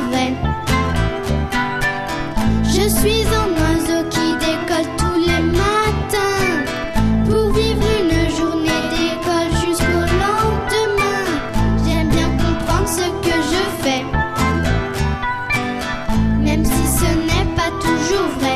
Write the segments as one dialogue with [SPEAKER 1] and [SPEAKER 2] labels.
[SPEAKER 1] vrai. Je suis un oiseau qui décolle tous les matins pour vivre une journée d'école jusqu'au lendemain. J'aime bien comprendre ce que je fais, même si ce n'est pas toujours vrai.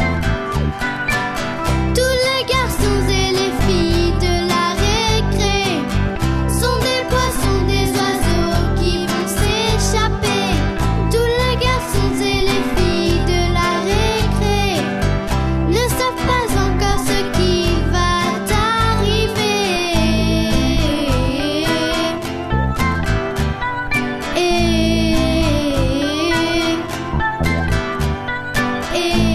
[SPEAKER 1] Tous les garçons et les filles de la récré sont des poissons, des oiseaux qui vont s'échapper. Tous les garçons et les filles de la récré ne savent pas encore ce qui va t'arriver. Et